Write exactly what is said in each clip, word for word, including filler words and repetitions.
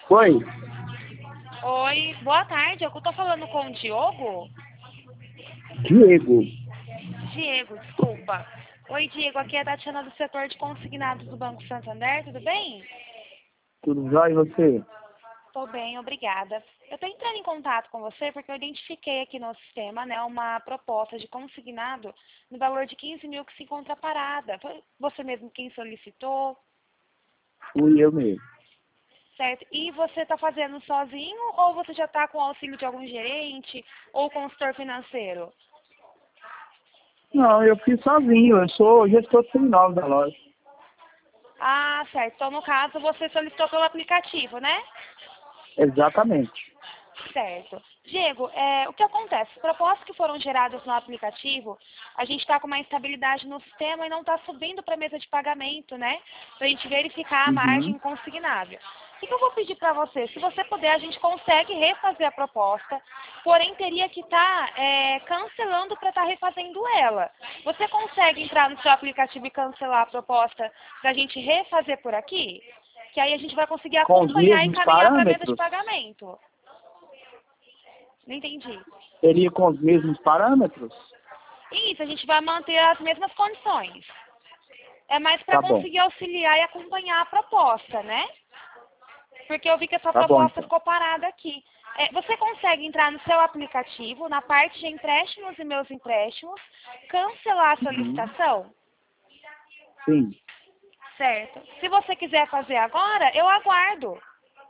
Oi, Oi, boa tarde. Eu tô falando com o Diogo? Diego. Diego, desculpa. Oi, Diego, aqui é a Tatiana do setor de consignados do Banco Santander, tudo bem? Tudo jóia e você? Tô bem, obrigada. Eu tô entrando em contato com você porque eu identifiquei aqui no sistema, né, uma proposta de consignado no valor de quinze mil que se encontra parada. Foi você mesmo quem solicitou, Fui eu mesmo. certo? E você tá fazendo sozinho ou você já tá com o auxílio de algum gerente ou consultor financeiro? Não, eu fiz sozinho. Eu sou gestor seminário da loja. Ah, certo. Então, no caso, você solicitou pelo aplicativo, né? Exatamente. Certo. Diego, é, o que acontece? As propostas que foram geradas no aplicativo, a gente está com uma instabilidade no sistema e não está subindo para a mesa de pagamento, né? Para a gente verificar a Uhum. margem consignável. O que, que eu vou pedir para você? Se você puder, a gente consegue refazer a proposta, porém teria que estar é, cancelando para estar refazendo ela. Você consegue entrar no seu aplicativo e cancelar a proposta para a gente refazer por aqui? Que aí a gente vai conseguir Com os acompanhar e mesmos caminhar para a mesa de parâmetros? pagamento. Não entendi. Seria com os mesmos parâmetros? Isso, a gente vai manter as mesmas condições. É mais para Tá bom. conseguir auxiliar e acompanhar a proposta, né? Porque eu vi que essa Tá bom, proposta então. ficou parada aqui. É, você consegue entrar no seu aplicativo, na parte de empréstimos e meus empréstimos, cancelar a Uhum. solicitação? Sim. Certo. Se você quiser fazer agora, eu aguardo.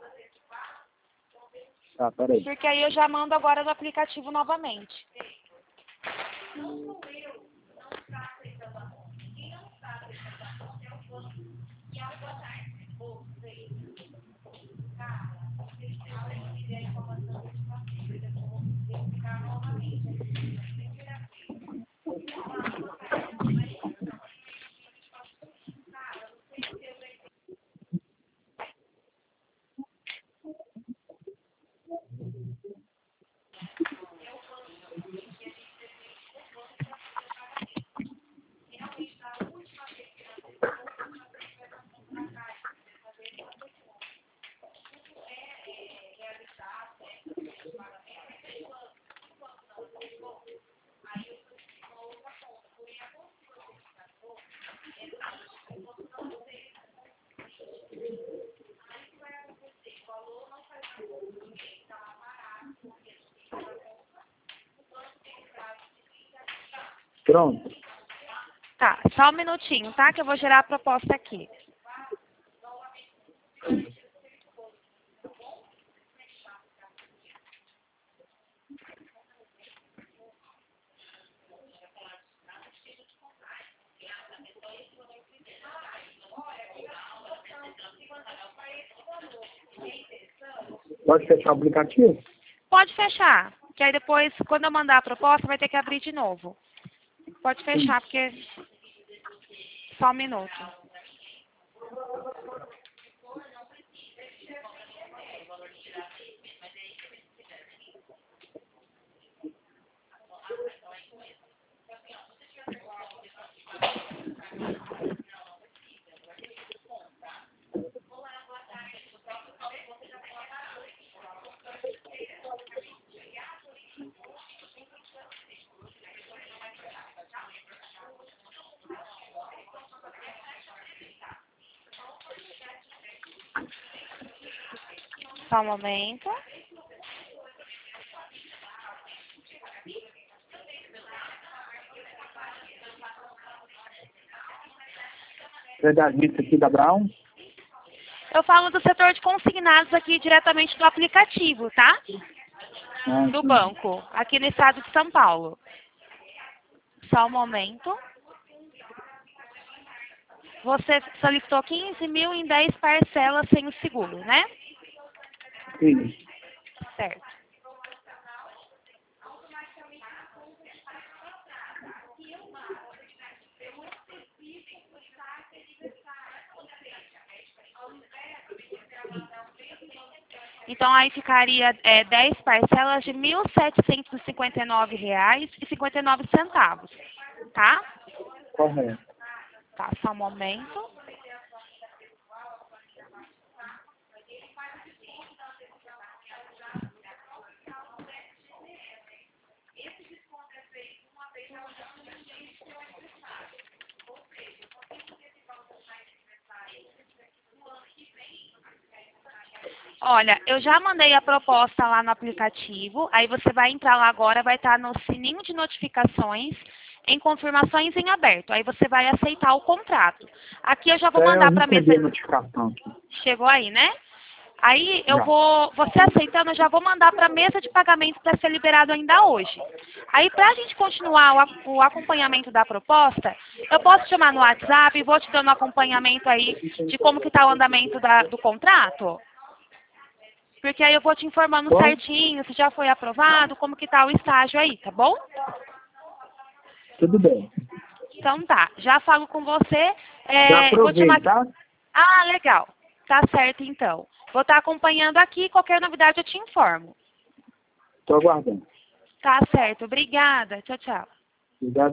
Tá, peraí. Porque aí eu já mando agora no aplicativo novamente. Pronto. Tá, só um minutinho, tá? Que eu vou gerar a proposta aqui. Pode fechar o aplicativo? Pode fechar, que aí depois, quando eu mandar a proposta, vai ter que abrir de novo. Pode Sim. fechar, porque... Só um minuto. Só um momento. Pedagogista aqui da Brown. Eu falo do setor de consignados aqui diretamente do aplicativo, tá? Ah, Do sim. banco, aqui no estado de São Paulo. Só um momento. Você solicitou quinze mil em dez parcelas sem o seguro, né? Sim. Certo. Então aí ficaria é, dez parcelas de mil setecentos e cinquenta e nove reais e cinquenta e nove centavos, tá? Correto. Tá, só um momento. Olha, eu já mandei a proposta lá no aplicativo, aí você vai entrar lá agora, vai estar no sininho de notificações, em confirmações em aberto. Aí você vai aceitar o contrato. Aqui eu já vou É, mandar eu para a recebi a mesa. notificação aqui. Chegou aí, né? Aí eu Já. vou, você aceitando, eu já vou mandar para a mesa de pagamento para ser liberado ainda hoje. Aí para a gente continuar o, a- o acompanhamento da proposta, eu posso te chamar no WhatsApp e vou te dando acompanhamento aí de como que está o andamento da- do contrato? Porque aí eu vou te informando Bom, certinho se já foi aprovado, como que tá o estágio aí, tá bom? tudo bem. Então tá, já falo com você. Já É, vou te aprovei, chamar. tá? Ah, legal. Tá certo então. Vou estar acompanhando aqui, qualquer novidade eu te informo. Tô aguardando. Tá certo, obrigada. Tchau, tchau. Obrigado.